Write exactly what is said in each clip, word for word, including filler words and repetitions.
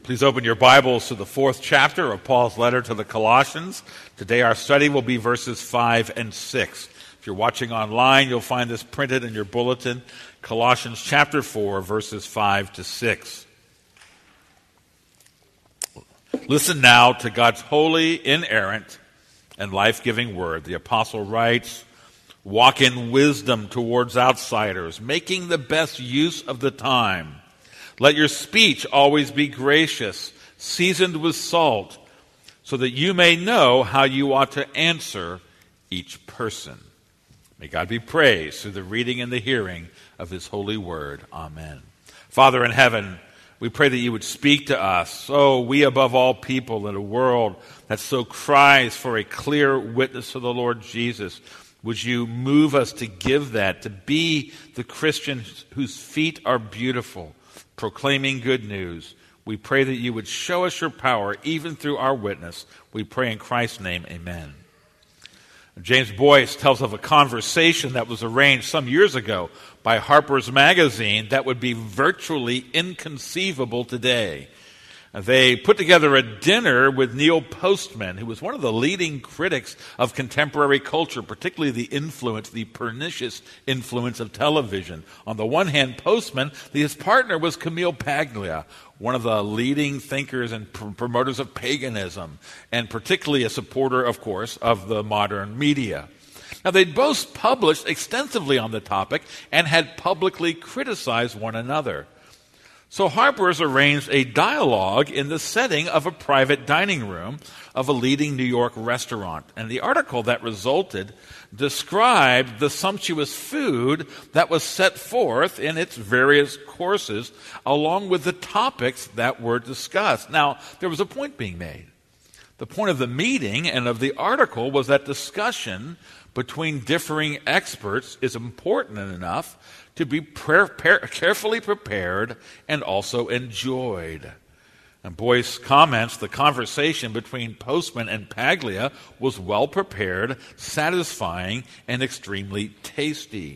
Please open your Bibles to the fourth chapter of Paul's letter to the Colossians. Today our study will be verses five and six. If you're watching online, you'll find this printed in your bulletin, Colossians chapter four, verses five to six. Listen now to God's holy, inerrant, and life-giving word. The apostle writes, "Walk in wisdom towards outsiders, making the best use of the time. Let your speech always be gracious, seasoned with salt, so that you may know how you ought to answer each person." May God be praised through the reading and the hearing of his holy word. Amen. Father in heaven, we pray that you would speak to us, so we above all people in a world that so cries for a clear witness of the Lord Jesus, would you move us to give that, to be the Christians whose feet are beautiful, proclaiming good news. We pray that you would show us your power even through our witness. We pray in Christ's name, amen. James Boyce tells of a conversation that was arranged some years ago by Harper's Magazine that would be virtually inconceivable today. They put together a dinner with Neil Postman, who was one of the leading critics of contemporary culture, particularly the influence, the pernicious influence of television. On the one hand, Postman, his partner was Camille Paglia, one of the leading thinkers and pr- promoters of paganism, and particularly a supporter, of course, of the modern media. Now, they'd both published extensively on the topic and had publicly criticized one another. So Harper's arranged a dialogue in the setting of a private dining room of a leading New York restaurant. And the article that resulted described the sumptuous food that was set forth in its various courses, along with the topics that were discussed. Now, there was a point being made. The point of the meeting and of the article was that discussion between differing experts is important enough to be pre- pre- carefully prepared and also enjoyed. And Boyce comments, the conversation between Postman and Paglia was well prepared, satisfying, and extremely tasty.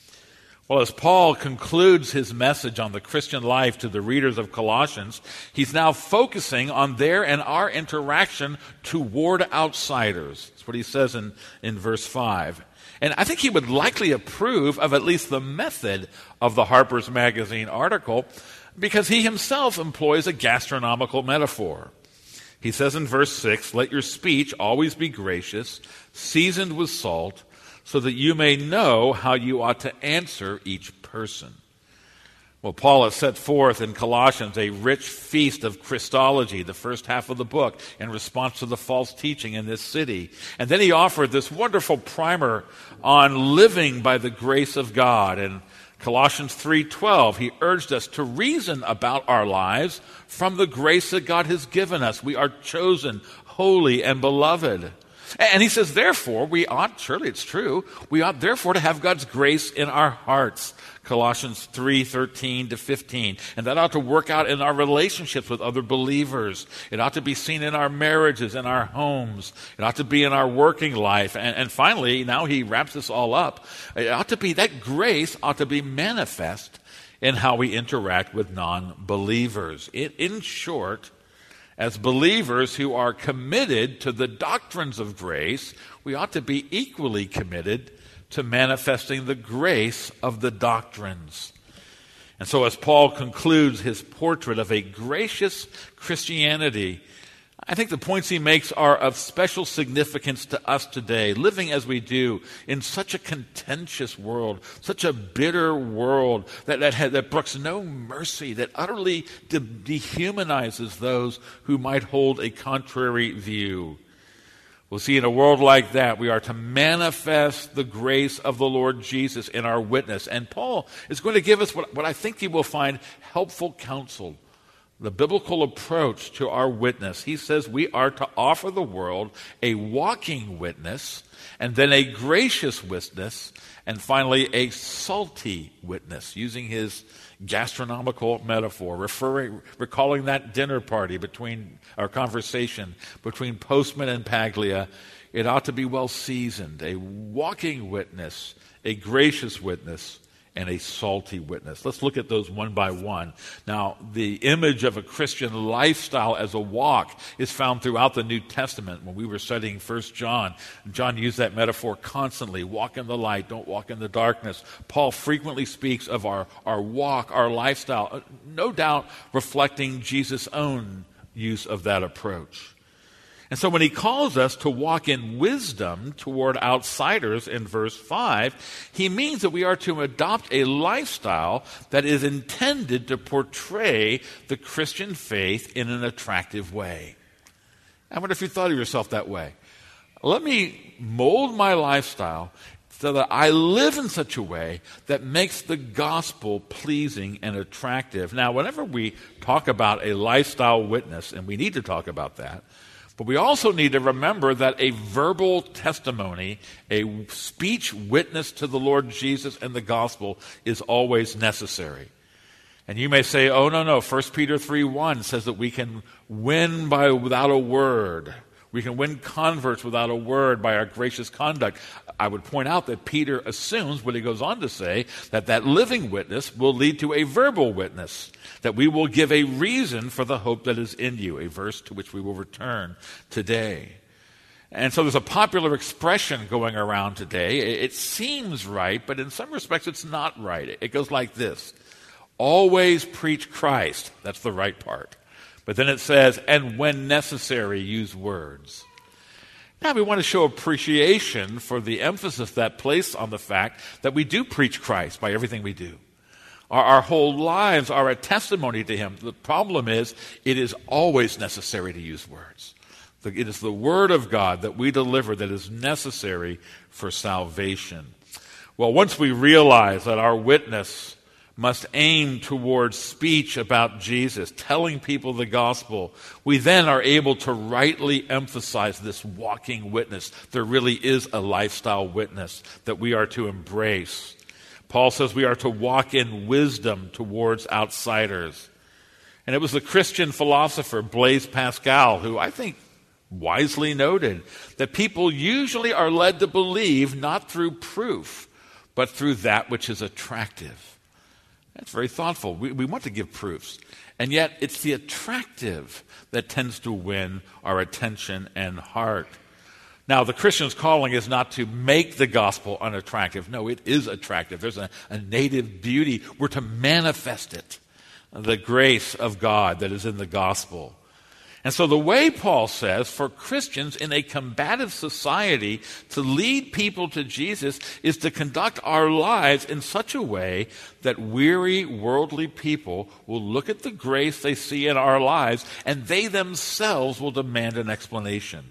Well, as Paul concludes his message on the Christian life to the readers of Colossians, he's now focusing on their and our interaction toward outsiders. That's what he says in, in verse five. And I think he would likely approve of at least the method of the Harper's Magazine article because he himself employs a gastronomical metaphor. He says in verse six, "Let your speech always be gracious, seasoned with salt, so that you may know how you ought to answer each person." Well, Paul has set forth in Colossians a rich feast of Christology, the first half of the book, in response to the false teaching in this city. And then he offered this wonderful primer on living by the grace of God. In Colossians three twelve, he urged us to reason about our lives from the grace that God has given us. We are chosen, holy, and beloved. And he says, therefore, we ought, surely it's true, we ought therefore to have God's grace in our hearts. Colossians three thirteen to fifteen. And that ought to work out in our relationships with other believers. It ought to be seen in our marriages, in our homes. It ought to be in our working life. And, and finally, now he wraps this all up. It ought to be, that grace ought to be manifest in how we interact with non-believers. It, in short, as believers who are committed to the doctrines of grace, we ought to be equally committed to manifesting the grace of the doctrines. And so as Paul concludes his portrait of a gracious Christianity, I think the points he makes are of special significance to us today, living as we do in such a contentious world, such a bitter world that that, has, that brooks no mercy, that utterly de- dehumanizes those who might hold a contrary view. We'll see in a world like that, we are to manifest the grace of the Lord Jesus in our witness. And Paul is going to give us what, what I think you will find helpful counsel, the biblical approach to our witness. He says we are to offer the world a walking witness, and then a gracious witness, and finally a salty witness, using his gastronomical metaphor, referring, recalling that dinner party between, our conversation between Postman and Paglia. It ought to be well seasoned, a walking witness, a gracious witness, and a salty witness. Let's look at those one by one. Now, the image of a Christian lifestyle as a walk is found throughout the New Testament. When we were studying First John, John used that metaphor constantly. Walk in the light, don't walk in the darkness. Paul frequently speaks of our, our walk, our lifestyle, no doubt reflecting Jesus' own use of that approach. And so when he calls us to walk in wisdom toward outsiders in verse five, he means that we are to adopt a lifestyle that is intended to portray the Christian faith in an attractive way. I wonder if you thought of yourself that way. Let me mold my lifestyle so that I live in such a way that makes the gospel pleasing and attractive. Now, whenever we talk about a lifestyle witness, and we need to talk about that, but we also need to remember that a verbal testimony, a speech witness to the Lord Jesus and the gospel is always necessary. And you may say, oh, no, no, First Peter three one says that we can win by without a word. We can win converts without a word by our gracious conduct. I would point out that Peter assumes, what he goes on to say, that that living witness will lead to a verbal witness, that we will give a reason for the hope that is in you, a verse to which we will return today. And so there's a popular expression going around today. It seems right, but in some respects it's not right. It goes like this: always preach Christ. That's the right part. But then it says, and when necessary, use words. Now we want to show appreciation for the emphasis that placed on the fact that we do preach Christ by everything we do. Our, our whole lives are a testimony to him. The problem is, it is always necessary to use words. It is the word of God that we deliver that is necessary for salvation. Well, once we realize that our witness must aim towards speech about Jesus, telling people the gospel, we then are able to rightly emphasize this walking witness. There really is a lifestyle witness that we are to embrace. Paul says we are to walk in wisdom towards outsiders. And it was the Christian philosopher Blaise Pascal who I think wisely noted that people usually are led to believe not through proof, but through that which is attractive. That's very thoughtful. We, we want to give proofs. And yet it's the attractive that tends to win our attention and heart. Now, the Christian's calling is not to make the gospel unattractive. No, it is attractive. There's a, a native beauty. We're to manifest it, the grace of God that is in the gospel. And so the way Paul says for Christians in a combative society to lead people to Jesus is to conduct our lives in such a way that weary, worldly people will look at the grace they see in our lives and they themselves will demand an explanation.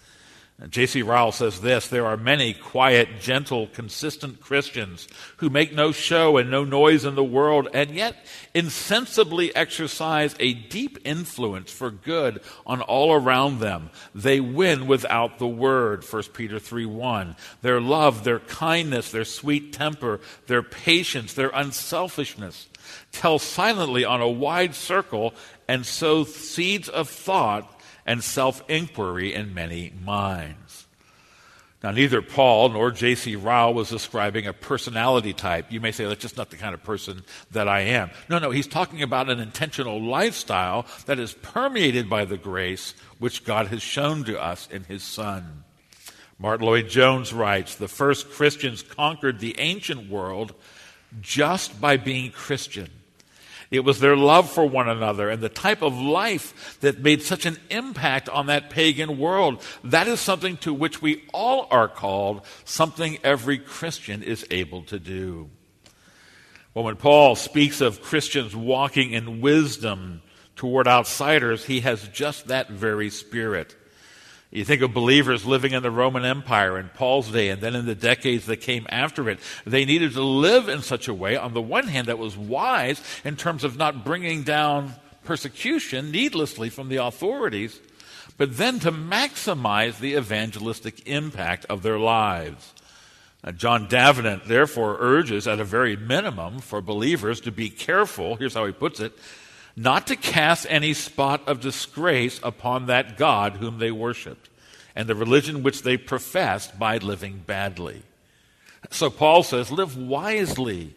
J C Ryle says this: there are many quiet, gentle, consistent Christians who make no show and no noise in the world and yet insensibly exercise a deep influence for good on all around them. They win without the word, First Peter three one. Their love, their kindness, their sweet temper, their patience, their unselfishness tell silently on a wide circle and sow seeds of thought and self-inquiry in many minds. Now, neither Paul nor J C Ryle was describing a personality type. You may say, that's just not the kind of person that I am. No, no, he's talking about an intentional lifestyle that is permeated by the grace which God has shown to us in his Son. Martin Lloyd-Jones writes, the first Christians conquered the ancient world just by being Christian. It was their love for one another and the type of life that made such an impact on that pagan world. That is something to which we all are called, something every Christian is able to do. Well, when Paul speaks of Christians walking in wisdom toward outsiders, he has just that very spirit. You think of believers living in the Roman Empire in Paul's day and then in the decades that came after it. They needed to live in such a way, on the one hand, that was wise in terms of not bringing down persecution needlessly from the authorities, but then to maximize the evangelistic impact of their lives. Now, John Davenant, therefore, urges at a very minimum for believers to be careful, here's how he puts it, not to cast any spot of disgrace upon that God whom they worshipped, and the religion which they professed by living badly. So Paul says, live wisely.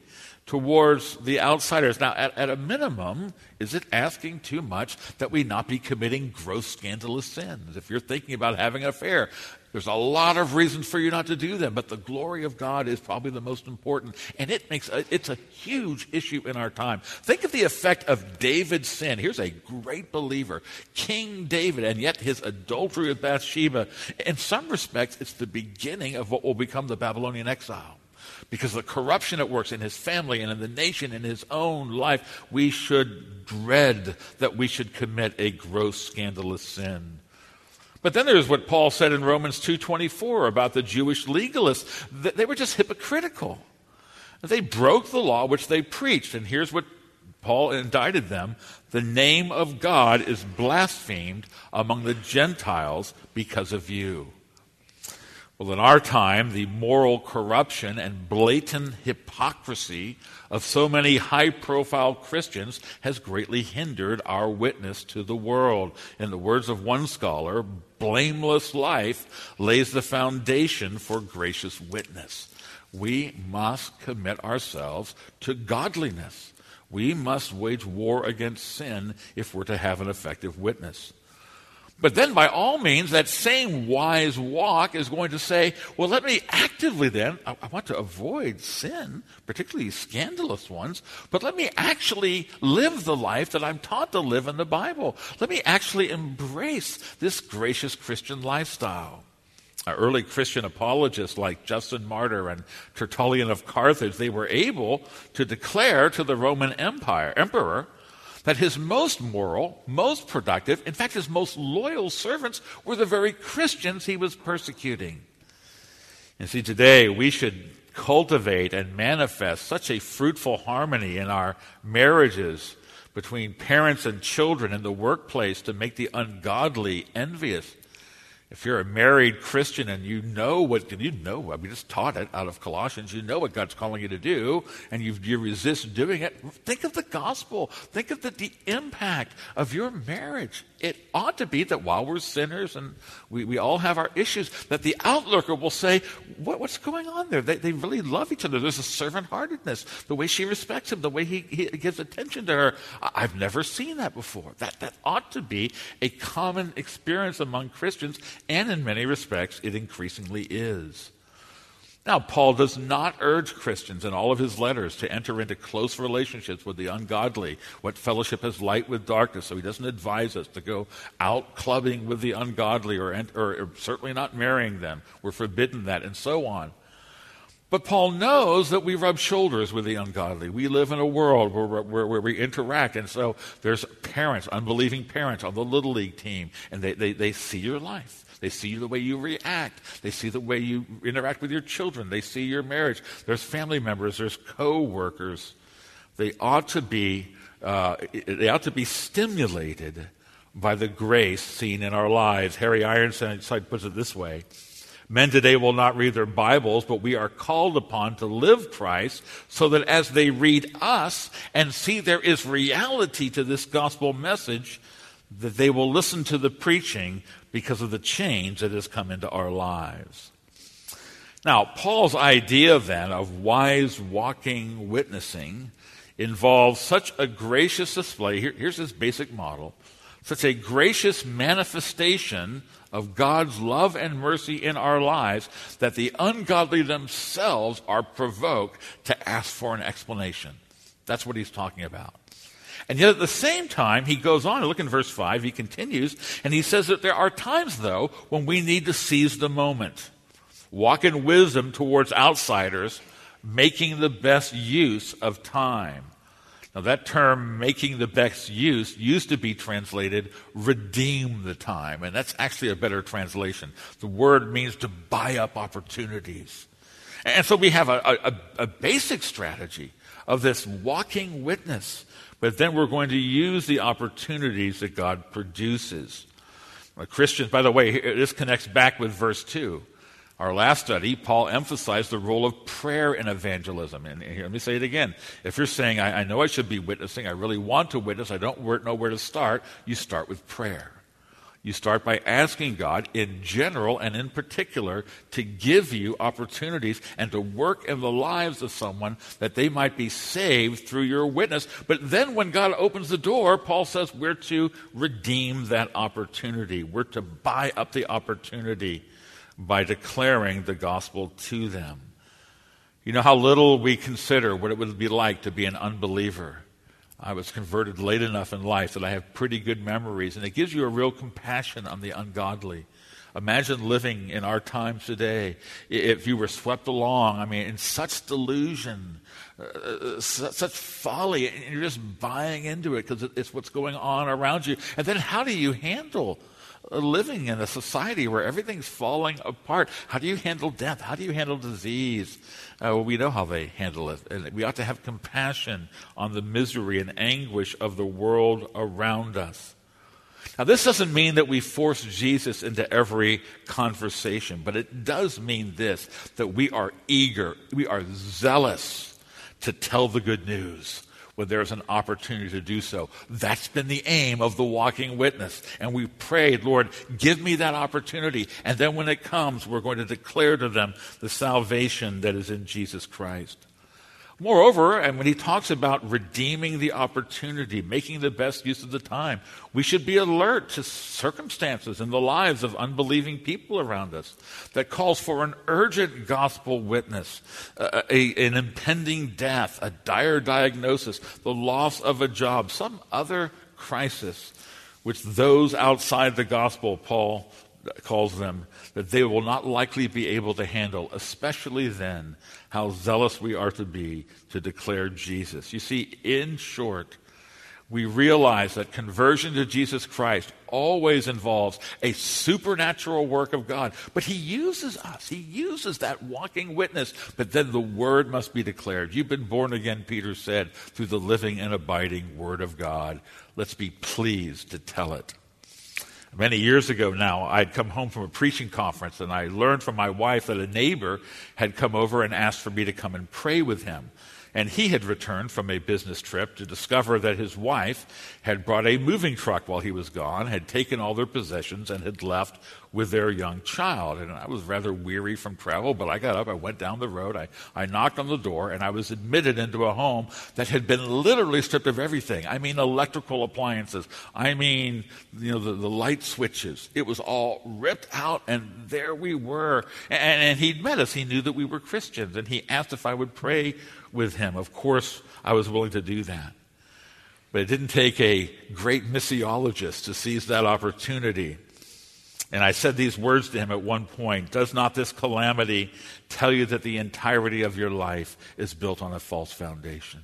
towards the outsiders. Now, at, at a minimum, is it asking too much that we not be committing gross, scandalous sins? If you're thinking about having an affair, there's a lot of reasons for you not to do them, but the glory of God is probably the most important, and it makes a, it's a huge issue in our time. Think of the effect of David's sin. Here's a great believer, King David, and yet his adultery with Bathsheba. In some respects, it's the beginning of what will become the Babylonian exile. Because the corruption that works in his family and in the nation, in his own life, we should dread that we should commit a gross, scandalous sin. But then there's what Paul said in Romans two twenty-four about the Jewish legalists. They were just hypocritical. They broke the law which they preached. And here's what Paul indicted them. The name of God is blasphemed among the Gentiles because of you. Well, in our time, the moral corruption and blatant hypocrisy of so many high-profile Christians has greatly hindered our witness to the world. In the words of one scholar, blameless life lays the foundation for gracious witness. We must commit ourselves to godliness. We must wage war against sin if we're to have an effective witness. But then, by all means, that same wise walk is going to say, well, let me actively then, I, I want to avoid sin, particularly scandalous ones, but let me actually live the life that I'm taught to live in the Bible. Let me actually embrace this gracious Christian lifestyle. Our early Christian apologists like Justin Martyr and Tertullian of Carthage, they were able to declare to the Roman Empire emperor that his most moral, most productive, in fact, his most loyal servants were the very Christians he was persecuting. And see, today we should cultivate and manifest such a fruitful harmony in our marriages between parents and children in the workplace to make the ungodly envious. If you're a married Christian and you know what, you know, we just taught it out of Colossians, you know what God's calling you to do, and you, you resist doing it, think of the gospel. Think of the, the impact of your marriage. It ought to be that while we're sinners and we, we all have our issues, that the outlooker will say, what, what's going on there? They, they really love each other. There's a servant-heartedness, the way she respects him, the way he, he gives attention to her. I've never seen that before. That, that ought to be a common experience among Christians, and in many respects, it increasingly is. Now, Paul does not urge Christians in all of his letters to enter into close relationships with the ungodly. What fellowship has light with darkness? So he doesn't advise us to go out clubbing with the ungodly or, or, or certainly not marrying them. We're forbidden that, and so on. But Paul knows that we rub shoulders with the ungodly. We live in a world where, where, where we interact, and so there's parents, unbelieving parents on the Little League team, and they, they, they see your life. They see the way you react. They see the way you interact with your children. They see your marriage. There's family members. There's co-workers. They ought to be, uh, they ought to be stimulated by the grace seen in our lives. Harry Ironside puts it this way. Men today will not read their Bibles, but we are called upon to live Christ so that as they read us and see there is reality to this gospel message, that they will listen to the preaching because of the change that has come into our lives. Now, Paul's idea then of wise walking witnessing involves such a gracious display. Here, here's his basic model. Such a gracious manifestation of God's love and mercy in our lives that the ungodly themselves are provoked to ask for an explanation. That's what he's talking about. And yet at the same time, he goes on, look in verse five, he continues, and he says that there are times, though, when we need to seize the moment. Walk in wisdom towards outsiders, making the best use of time. Now that term, making the best use, used to be translated, redeem the time. And that's actually a better translation. The word means to buy up opportunities. And so we have a, a, a basic strategy of this walking witness. But then we're going to use the opportunities that God produces. Well, Christians, by the way, this connects back with verse two. Our last study, Paul emphasized the role of prayer in evangelism. And here, let me say it again. If you're saying, I, I know I should be witnessing, I really want to witness, I don't know where to start, you start with prayer. You start by asking God in general and in particular to give you opportunities and to work in the lives of someone that they might be saved through your witness. But then when God opens the door, Paul says we're to redeem that opportunity. We're to buy up the opportunity by declaring the gospel to them. You know how little we consider what it would be like to be an unbeliever. I was converted late enough in life that I have pretty good memories, and it gives you a real compassion on the ungodly. Imagine living in our times today if you were swept along, I mean, in such delusion, uh, such folly, and you're just buying into it because it's what's going on around you. And then how do you handle living in a society where everything's falling apart? How do you handle death? How do you handle disease? Uh, well, we know how they handle it. And we ought to have compassion on the misery and anguish of the world around us. Now, this doesn't mean that we force Jesus into every conversation, but it does mean this, that we are eager, we are zealous to tell the good news when there's an opportunity to do so. That's been the aim of the walking witness. And we prayed, Lord, give me that opportunity. And then when it comes, we're going to declare to them the salvation that is in Jesus Christ. Moreover, and when he talks about redeeming the opportunity, making the best use of the time, we should be alert to circumstances in the lives of unbelieving people around us that calls for an urgent gospel witness, a, a, an impending death, a dire diagnosis, the loss of a job, some other crisis which those outside the gospel, Paul calls them, that they will not likely be able to handle, especially then, how zealous we are to be to declare Jesus. You see, in short, we realize that conversion to Jesus Christ always involves a supernatural work of God. But he uses us. He uses that walking witness. But then the word must be declared. You've been born again, Peter said, through the living and abiding word of God. Let's be pleased to tell it. Many years ago now, I'd come home from a preaching conference, and I learned from my wife that a neighbor had come over and asked for me to come and pray with him. And he had returned from a business trip to discover that his wife had brought a moving truck while he was gone, had taken all their possessions, and had left with their young child. And I was rather weary from travel, but I got up, I went down the road, I, I knocked on the door, and I was admitted into a home that had been literally stripped of everything. I mean electrical appliances. I mean, you know, the, the light switches. It was all ripped out, and there we were. And, and he'd met us. He knew that we were Christians, and he asked if I would pray with him. Of course, I was willing to do that. But it didn't take a great missiologist to seize that opportunity. And I said these words to him at one point: does not this calamity tell you that the entirety of your life is built on a false foundation?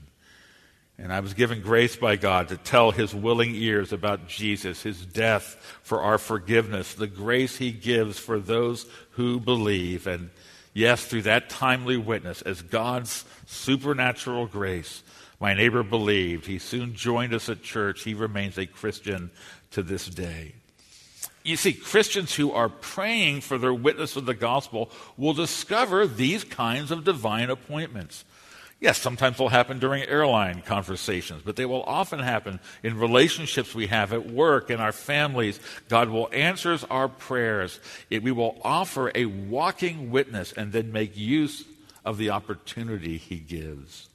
And I was given grace by God to tell his willing ears about Jesus, his death for our forgiveness, the grace he gives for those who believe. And yes, through that timely witness, as God's supernatural grace, my neighbor believed. He soon joined us at church. He remains a Christian to this day. You see, Christians who are praying for their witness of the gospel will discover these kinds of divine appointments. Yes, sometimes they'll happen during airline conversations, but they will often happen in relationships we have at work, in our families. God will answer our prayers. It, we will offer a walking witness and then make use of the opportunity he gives.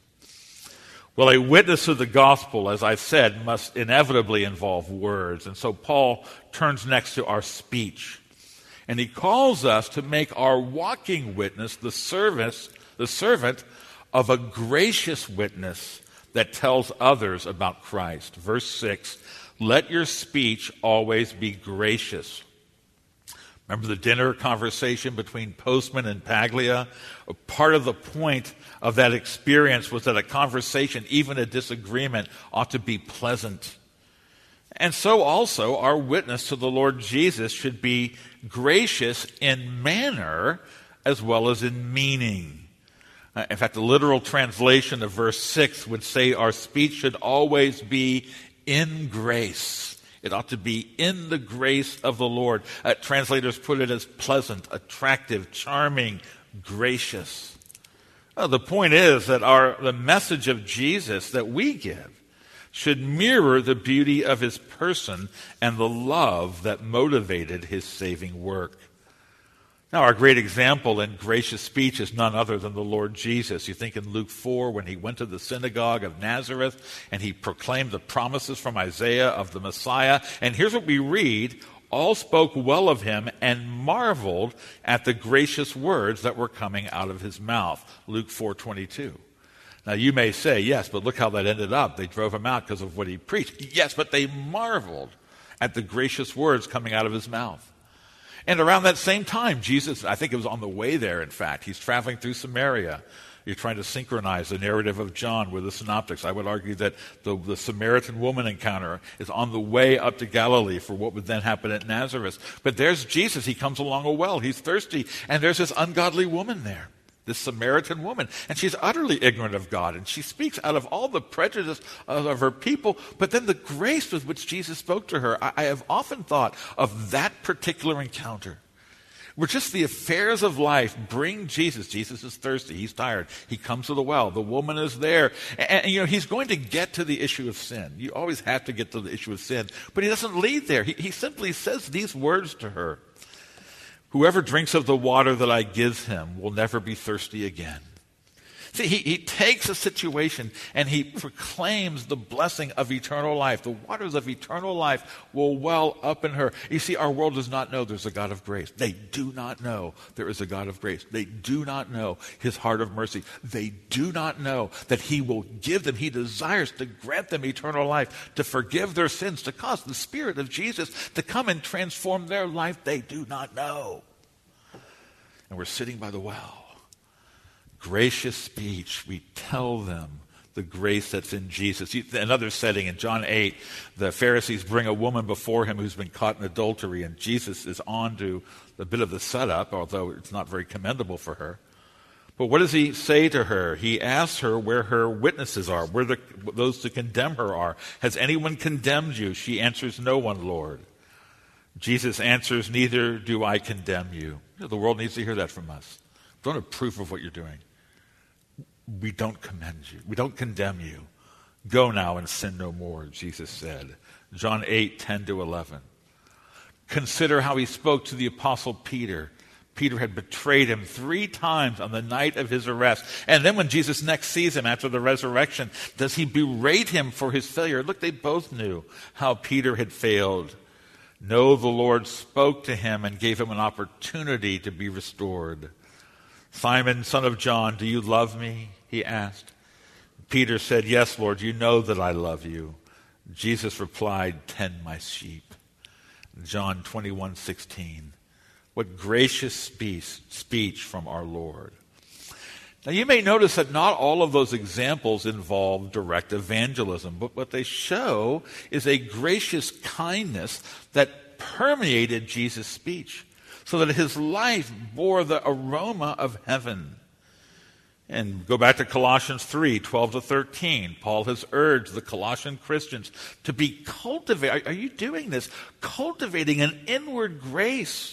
Well, a witness of the gospel, as I've said, must inevitably involve words. And so Paul turns next to our speech. And he calls us to make our walking witness the service, the servant of a gracious witness that tells others about Christ. Verse six, let your speech always be gracious. Remember the dinner conversation between Postman and Paglia? Part of the point of that experience was that a conversation, even a disagreement, ought to be pleasant. And so also our witness to the Lord Jesus should be gracious in manner as well as in meaning. Uh, in fact, the literal translation of verse six would say our speech should always be in grace. It ought to be in the grace of the Lord. Uh, translators put it as pleasant, attractive, charming, gracious. Uh, the point is that our the message of Jesus that we give should mirror the beauty of his person and the love that motivated his saving work. Now, our great example in gracious speech is none other than the Lord Jesus. You think in Luke four, when he went to the synagogue of Nazareth and he proclaimed the promises from Isaiah of the Messiah. And here's what we read: all spoke well of him and marveled at the gracious words that were coming out of his mouth. Luke four twenty-two. Now, you may say, yes, but look how that ended up. They drove him out because of what he preached. Yes, but they marveled at the gracious words coming out of his mouth. And around that same time, Jesus, I think it was on the way there, in fact, he's traveling through Samaria. You're trying to synchronize the narrative of John with the synoptics. I would argue that the, the Samaritan woman encounter is on the way up to Galilee for what would then happen at Nazareth. But there's Jesus. He comes along a well. He's thirsty. And there's this ungodly woman there, this Samaritan woman. And she's utterly ignorant of God. And she speaks out of all the prejudice of, of her people. But then the grace with which Jesus spoke to her, I, I have often thought of that particular encounter, where just the affairs of life bring Jesus. Jesus is thirsty. He's tired. He comes to the well. The woman is there. And, and, you know, he's going to get to the issue of sin. You always have to get to the issue of sin. But he doesn't lead there. He, he simply says these words to her: whoever drinks of the water that I give him will never be thirsty again. See, he, he takes a situation and he proclaims the blessing of eternal life. The waters of eternal life will well up in her. You see, our world does not know there's a God of grace. They do not know there is a God of grace. They do not know his heart of mercy. They do not know that he will give them. He desires to grant them eternal life, to forgive their sins, to cause the Spirit of Jesus to come and transform their life. They do not know. And we're sitting by the well. Gracious speech, we tell them the grace that's in Jesus. Another setting in John eight, the Pharisees bring a woman before him who's been caught in adultery, and Jesus is on to a bit of the setup, although it's not very commendable for her. But what does he say to her? He asks her where her witnesses are, where the, those to condemn her are. Has anyone condemned you? She answers, no one, Lord. Jesus answers, neither do I condemn you. The world needs to hear that from us. Don't approve of what you're doing. We don't commend you. We don't condemn you. Go now and sin no more, Jesus said. John eight, ten to eleven. Consider how he spoke to the apostle Peter. Peter had betrayed him three times on the night of his arrest. And then when Jesus next sees him after the resurrection, does he berate him for his failure? Look, they both knew how Peter had failed. No, the Lord spoke to him and gave him an opportunity to be restored. Simon, son of John, do you love me? He asked. Peter said, yes, Lord, you know that I love you. Jesus replied, tend my sheep. John twenty-one sixteen. What gracious speech, speech from our Lord. Now, you may notice that not all of those examples involve direct evangelism, but what they show is a gracious kindness that permeated Jesus' speech, so that his life bore the aroma of heaven. And go back to Colossians three, twelve to thirteen. Paul has urged the Colossian Christians to be cultivating. Are you doing this? Cultivating an inward grace.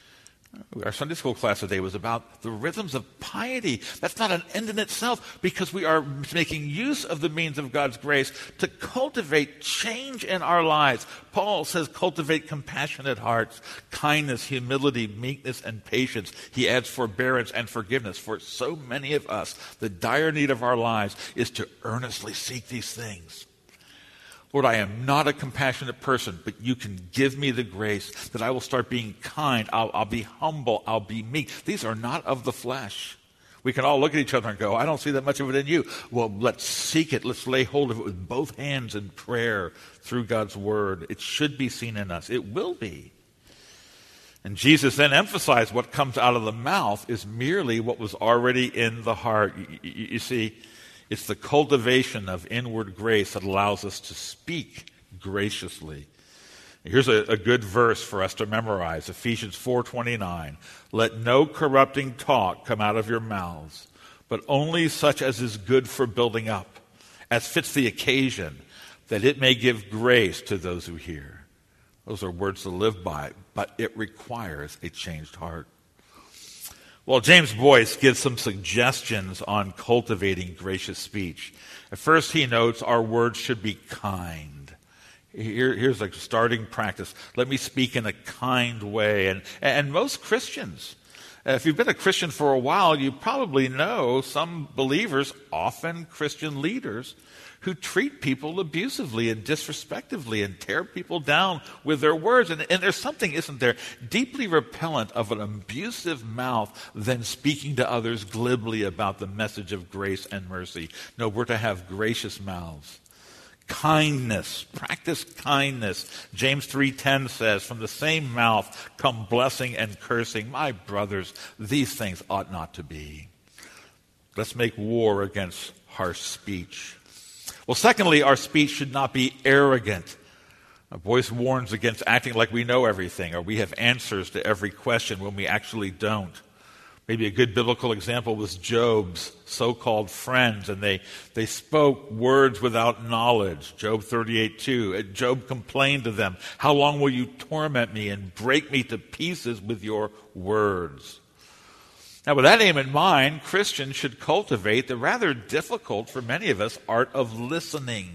Our Sunday school class today was about the rhythms of piety. That's not an end in itself, because we are making use of the means of God's grace to cultivate change in our lives. Paul says cultivate compassionate hearts, kindness, humility, meekness, and patience. He adds forbearance and forgiveness. For so many of us, the dire need of our lives is to earnestly seek these things. Lord, I am not a compassionate person, but you can give me the grace that I will start being kind. I'll, I'll be humble. I'll be meek. These are not of the flesh. We can all look at each other and go, I don't see that much of it in you. Well, let's seek it. Let's lay hold of it with both hands in prayer through God's word. It should be seen in us. It will be. And Jesus then emphasized what comes out of the mouth is merely what was already in the heart. You, you, you see, it's the cultivation of inward grace that allows us to speak graciously. Here's a, a good verse for us to memorize, Ephesians four twenty-nine. Let no corrupting talk come out of your mouths, but only such as is good for building up, as fits the occasion, that it may give grace to those who hear. Those are words to live by, but it requires a changed heart. Well, James Boyce gives some suggestions on cultivating gracious speech. At first, he notes our words should be kind. Here, here's a starting practice. Let me speak in a kind way. And, and most Christians, if you've been a Christian for a while, you probably know some believers, often Christian leaders, who treat people abusively and disrespectfully and tear people down with their words. And, and there's something, isn't there, deeply repellent of an abusive mouth than speaking to others glibly about the message of grace and mercy. No, we're to have gracious mouths. Kindness, practice kindness. James three ten says, from the same mouth come blessing and cursing. My brothers, these things ought not to be. Let's make war against harsh speech. Well, secondly, our speech should not be arrogant. Boyce warns against acting like we know everything or we have answers to every question when we actually don't. Maybe a good biblical example was Job's so-called friends, and they, they spoke words without knowledge. Job thirty-eight two. Job complained to them, how long will you torment me and break me to pieces with your words? Now, with that aim in mind, Christians should cultivate the rather difficult for many of us art of listening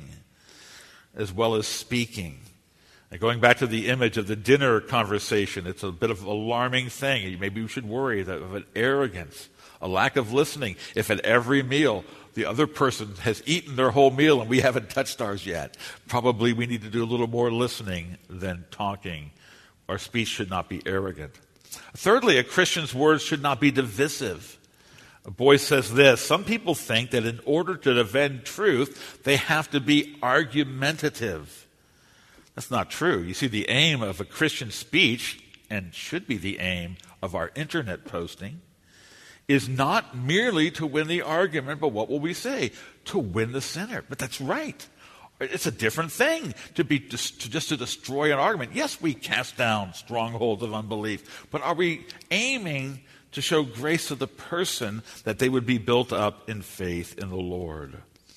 as well as speaking. And going back to the image of the dinner conversation, it's a bit of an alarming thing. Maybe we should worry that of an arrogance, a lack of listening. If at every meal the other person has eaten their whole meal and we haven't touched ours yet, probably we need to do a little more listening than talking. Our speech should not be arrogant. Thirdly, a Christian's words should not be divisive. Boyce says this, some people think that in order to defend truth, they have to be argumentative. That's not true. You see, the aim of a Christian speech, and should be the aim of our internet posting, is not merely to win the argument, but what will we say? To win the sinner. But that's right. It's a different thing to be just to, just to destroy an argument. Yes, we cast down strongholds of unbelief, but are we aiming to show grace to the person that they would be built up in faith in the Lord?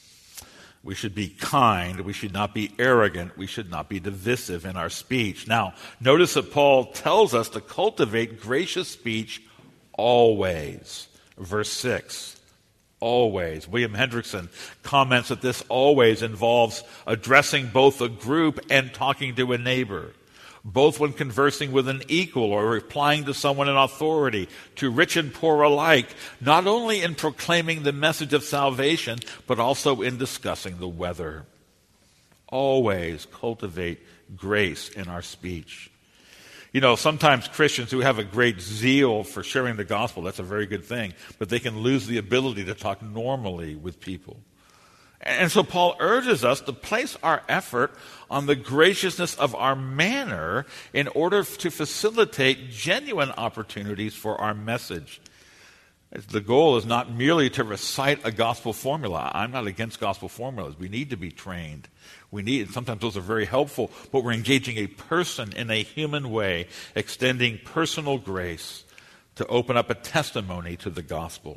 We should be kind. We should not be arrogant. We should not be divisive in our speech. Now, notice that Paul tells us to cultivate gracious speech always. Verse six. Always. William Hendrickson comments that this always involves addressing both a group and talking to a neighbor, both when conversing with an equal or replying to someone in authority, to rich and poor alike, not only in proclaiming the message of salvation, but also in discussing the weather. Always cultivate grace in our speech. You know, sometimes Christians who have a great zeal for sharing the gospel, that's a very good thing, but they can lose the ability to talk normally with people. And so Paul urges us to place our effort on the graciousness of our manner in order to facilitate genuine opportunities for our message. The goal is not merely to recite a gospel formula. I'm not against gospel formulas. We need to be trained. We need, and sometimes those are very helpful, but we're engaging a person in a human way, extending personal grace to open up a testimony to the gospel.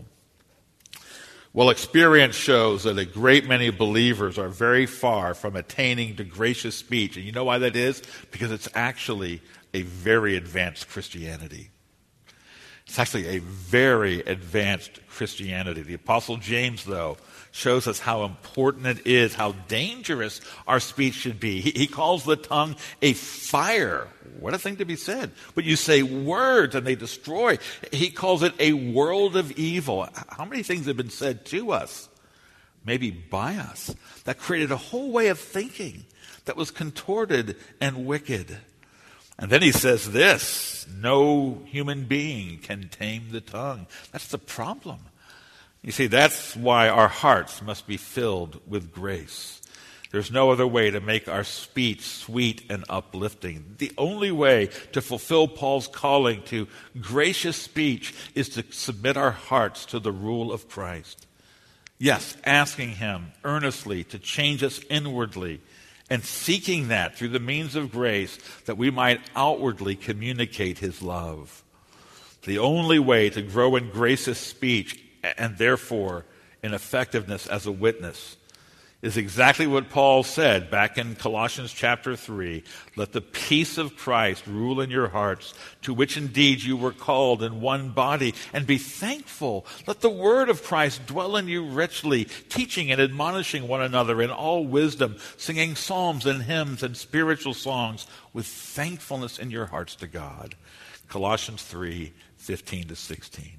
Well, experience shows that a great many believers are very far from attaining to gracious speech. And you know why that is? Because it's actually a very advanced Christianity. It's actually a very advanced Christianity. The Apostle James, though, shows us how important it is, how dangerous our speech should be. He, he calls the tongue a fire. What a thing to be said. But you say words and they destroy. He calls it a world of evil. How many things have been said to us, maybe by us, that created a whole way of thinking that was contorted and wicked? And then he says this, no human being can tame the tongue. That's the problem. You see, that's why our hearts must be filled with grace. There's no other way to make our speech sweet and uplifting. The only way to fulfill Paul's calling to gracious speech is to submit our hearts to the rule of Christ. Yes, asking him earnestly to change us inwardly, and seeking that through the means of grace that we might outwardly communicate his love. The only way to grow in gracious speech and therefore in effectiveness as a witness is exactly what Paul said back in Colossians chapter three. Let the peace of Christ rule in your hearts, to which indeed you were called in one body, and be thankful. Let the word of Christ dwell in you richly, teaching and admonishing one another in all wisdom, singing psalms and hymns and spiritual songs with thankfulness in your hearts to God. Colossians three, fifteen to sixteen.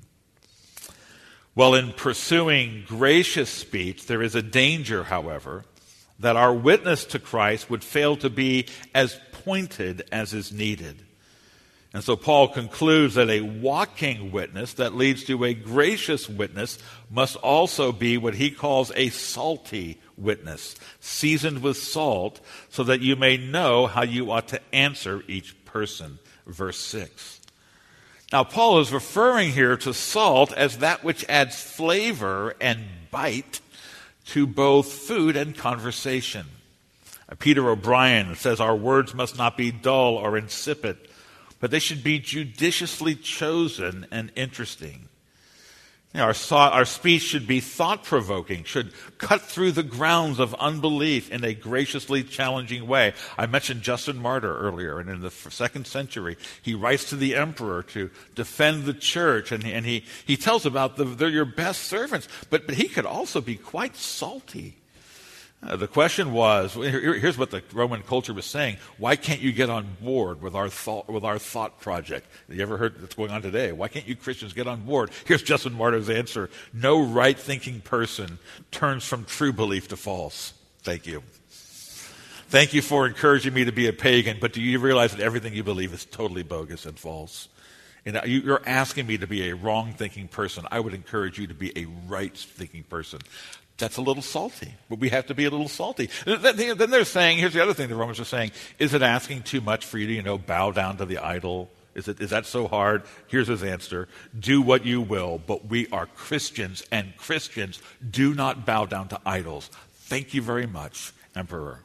Well, in pursuing gracious speech, there is a danger, however, that our witness to Christ would fail to be as pointed as is needed. And so Paul concludes that a walking witness that leads to a gracious witness must also be what he calls a salty witness, seasoned with salt, so that you may know how you ought to answer each person. Verse six. Now, Paul is referring here to salt as that which adds flavor and bite to both food and conversation. Peter O'Brien says our words must not be dull or insipid, but they should be judiciously chosen and interesting. You know, our, thought, our speech should be thought-provoking, should cut through the grounds of unbelief in a graciously challenging way. I mentioned Justin Martyr earlier, and in the second century, he writes to the emperor to defend the church, and, and he, he tells about the, they're your best servants, but, but he could also be quite salty. Uh, the question was, here, here's what the Roman culture was saying: why can't you get on board with our thought, with our thought project? You ever heard what's going on today? Why can't you Christians get on board? Here's Justin Martyr's answer: no right-thinking person turns from true belief to false. Thank you. Thank you for encouraging me to be a pagan, but do you realize that everything you believe is totally bogus and false? And you're asking me to be a wrong-thinking person. I would encourage you to be a right-thinking person. That's a little salty, but we have to be a little salty. Then they're saying, here's the other thing the Romans are saying: is it asking too much for you to, you know, bow down to the idol? Is it is that so hard? Here's his answer: do what you will, but we are Christians, and Christians do not bow down to idols. Thank you very much, Emperor.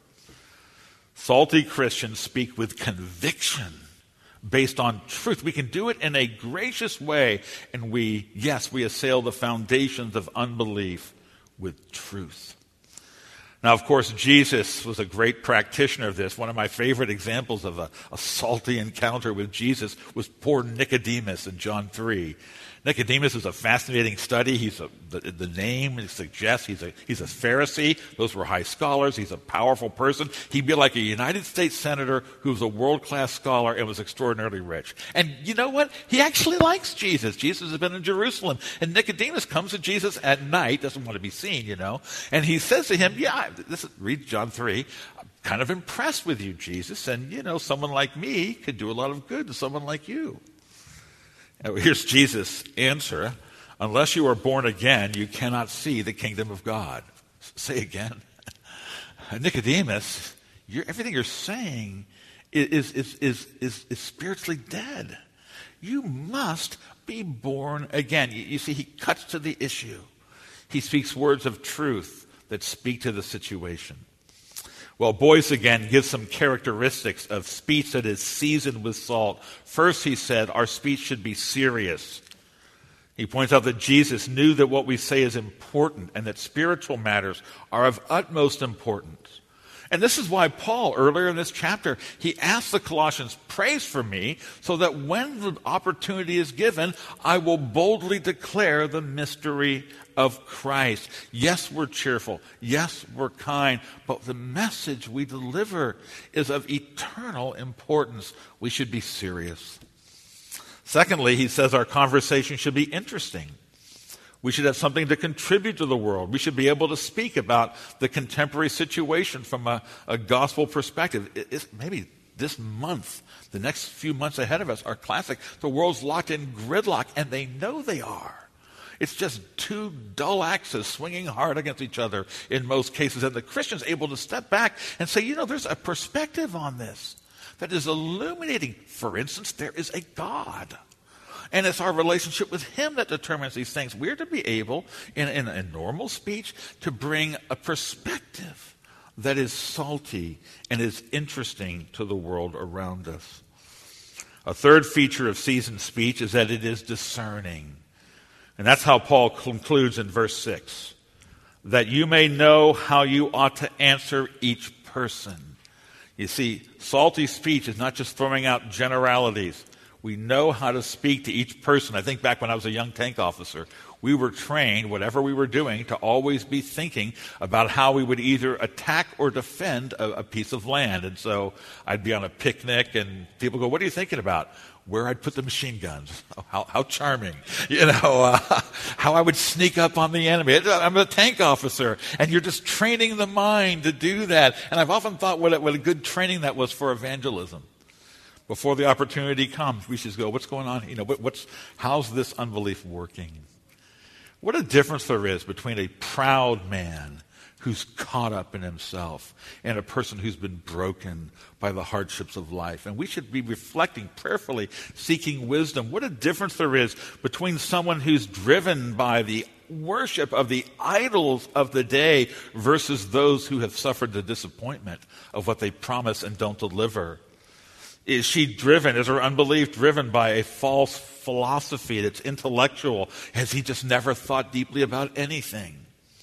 Salty Christians speak with conviction based on truth. We can do it in a gracious way, and we, yes, we assail the foundations of unbelief with truth. Now, of course, Jesus was a great practitioner of this. One of my favorite examples of a, a salty encounter with Jesus was poor Nicodemus in John three. Nicodemus is a fascinating study. He's a, the, the name suggests he's a, he's a Pharisee. Those were high scholars. He's a powerful person. He'd be like a United States senator who was a world-class scholar and was extraordinarily rich. And you know what? He actually likes Jesus. Jesus has been in Jerusalem. And Nicodemus comes to Jesus at night, doesn't want to be seen, you know. And he says to him, yeah, this is, read John three, I'm kind of impressed with you, Jesus. And, you know, someone like me could do a lot of good to someone like you. Here's Jesus' answer: unless you are born again, you cannot see the kingdom of God. Say again. Nicodemus, you're, everything you're saying is, is, is, is, is spiritually dead. You must be born again. You, you see, he cuts to the issue. He speaks words of truth that speak to the situation. Well, Boyce again gives some characteristics of speech that is seasoned with salt. First, he said, our speech should be serious. He points out that Jesus knew that what we say is important and that spiritual matters are of utmost importance. And this is why Paul, earlier in this chapter, he asked the Colossians, pray for me so that when the opportunity is given, I will boldly declare the mystery of Christ. Yes, we're cheerful. Yes, we're kind. But the message we deliver is of eternal importance. We should be serious. Secondly, he says our conversation should be interesting. We should have something to contribute to the world. We should be able to speak about the contemporary situation from a, a gospel perspective. It, it's maybe this month, the next few months ahead of us are classic. The world's locked in gridlock, and they know they are. It's just two dull axes swinging hard against each other in most cases. And the Christian's able to step back and say, you know, there's a perspective on this that is illuminating. For instance, there is a God. And it's our relationship with him that determines these things. We're to be able, in, in a normal speech, to bring a perspective that is salty and is interesting to the world around us. A third feature of seasoned speech is that it is discerning. And that's how Paul concludes in verse six. that you may know how you ought to answer each person. You see, salty speech is not just throwing out generalities. We know how to speak to each person. I think back when I was a young tank officer, we were trained, whatever we were doing, to always be thinking about how we would either attack or defend a, a piece of land. And so I'd be on a picnic and people go, "What are you thinking about?" Where I'd put the machine guns. Oh, how, how charming. You know, uh, how I would sneak up on the enemy. I'm a tank officer, and you're just training the mind to do that. And I've often thought what a, what a good training that was for evangelism. Before the opportunity comes, we should go, what's going on? You know, what, what's, how's this unbelief working? What a difference there is between a proud man who's caught up in himself and a person who's been broken by the hardships of life. And we should be reflecting prayerfully, seeking wisdom. What a difference there is between someone who's driven by the worship of the idols of the day versus those who have suffered the disappointment of what they promise and don't deliver. Is she driven, is her unbelief driven by a false philosophy that's intellectual? Has he just never thought deeply about anything?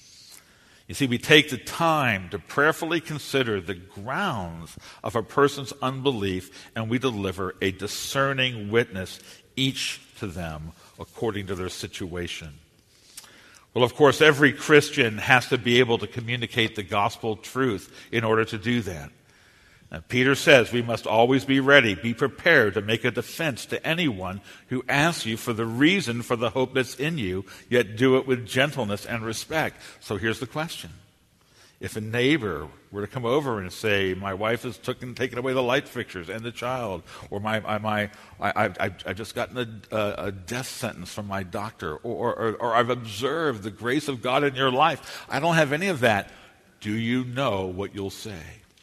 You see, we take the time to prayerfully consider the grounds of a person's unbelief, and we deliver a discerning witness, each to them according to their situation. Well, of course, every Christian has to be able to communicate the gospel truth in order to do that. Now, Peter says we must always be ready, be prepared to make a defense to anyone who asks you for the reason for the hope that's in you, yet do it with gentleness and respect. So here's the question. If a neighbor were to come over and say, my wife has taken, taken away the light fixtures and the child, or my, my, my I, I, I just gotten a, a, a death sentence from my doctor, or, or, or I've observed the grace of God in your life, I don't have any of that. Do you know what you'll say?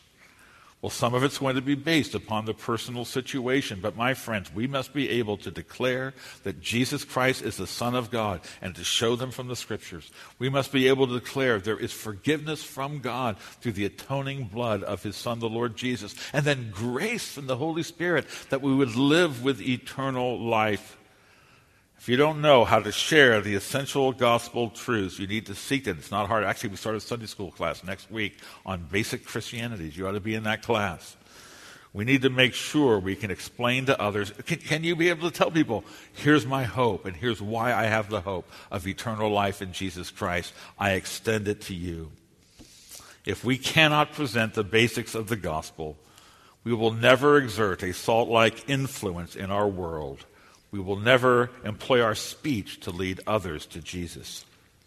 Well, some of it's going to be based upon the personal situation. But my friends, we must be able to declare that Jesus Christ is the Son of God and to show them from the Scriptures. We must be able to declare there is forgiveness from God through the atoning blood of His Son, the Lord Jesus. And then grace from the Holy Spirit that we would live with eternal life. If you don't know how to share the essential gospel truths, you need to seek them. It's not hard. Actually, we start a Sunday school class next week on basic Christianities. You ought to be in that class. We need to make sure we can explain to others. Can, can you be able to tell people, here's my hope, and here's why I have the hope of eternal life in Jesus Christ. I extend it to you. If we cannot present the basics of the gospel, we will never exert a salt-like influence in our world. We will never employ our speech to lead others to Jesus.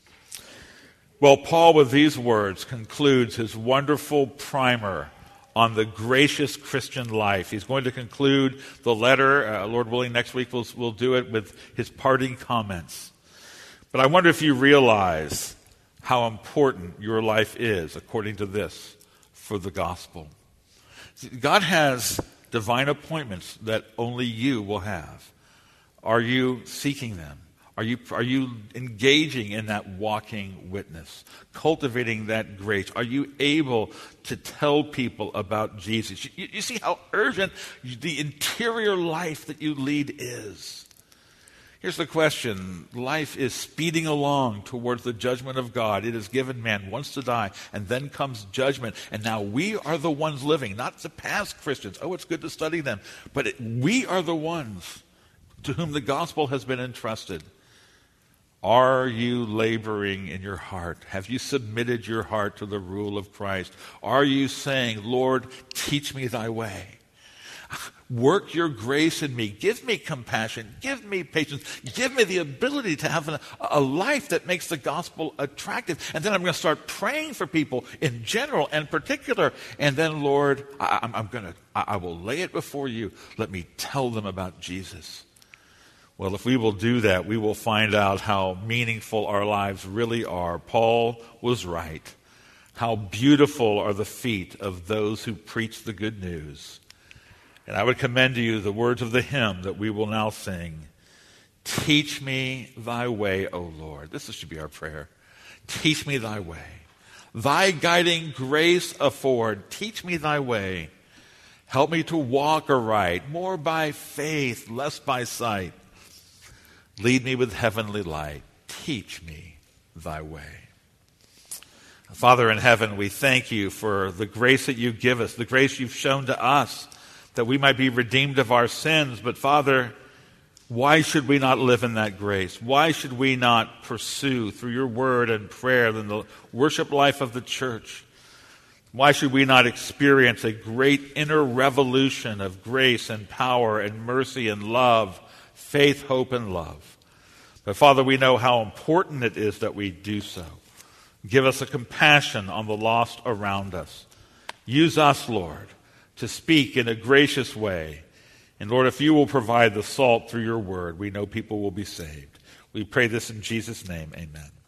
Well, Paul, with these words, concludes his wonderful primer on the gracious Christian life. He's going to conclude the letter. Uh, Lord willing, next week we'll, we'll do it with his parting comments. But I wonder if you realize how important your life is, according to this, for the gospel. God has divine appointments that only you will have. Are you seeking them? Are you, are you engaging in that walking witness, cultivating that grace? Are you able to tell people about Jesus? You, you see how urgent the interior life that you lead is. Here's the question. Life is speeding along towards the judgment of God. It is given man once to die, and then comes judgment. And now we are the ones living, not the past Christians. Oh, it's good to study them. But it, we are the ones to whom the gospel has been entrusted. Are you laboring in your heart? Have you submitted your heart to the rule of Christ? Are you saying, Lord, teach me thy way? Work your grace in me. Give me compassion. Give me patience. Give me the ability to have a, a life that makes the gospel attractive. And then I'm going to start praying for people in general and particular. And then, Lord, I, I'm, I'm going to, I, I will lay it before you. Let me tell them about Jesus. Well, if we will do that, we will find out how meaningful our lives really are. Paul was right. How beautiful are the feet of those who preach the good news. And I would commend to you the words of the hymn that we will now sing. Teach me thy way, O Lord. This should be our prayer. Teach me thy way. Thy guiding grace afford. Teach me thy way. Help me to walk aright, more by faith, less by sight. Lead me with heavenly light. Teach me thy way. Father in heaven, we thank you for the grace that you give us, the grace you've shown to us, that we might be redeemed of our sins. But Father, why should we not live in that grace? Why should we not pursue through your word and prayer and the worship life of the church? Why should we not experience a great inner revolution of grace and power and mercy and love, faith, hope, and love? But Father, we know how important it is that we do so. Give us a compassion on the lost around us. Use us, Lord, to speak in a gracious way. And Lord, if you will provide the salt through your word, we know people will be saved. We pray this in Jesus' name. Amen.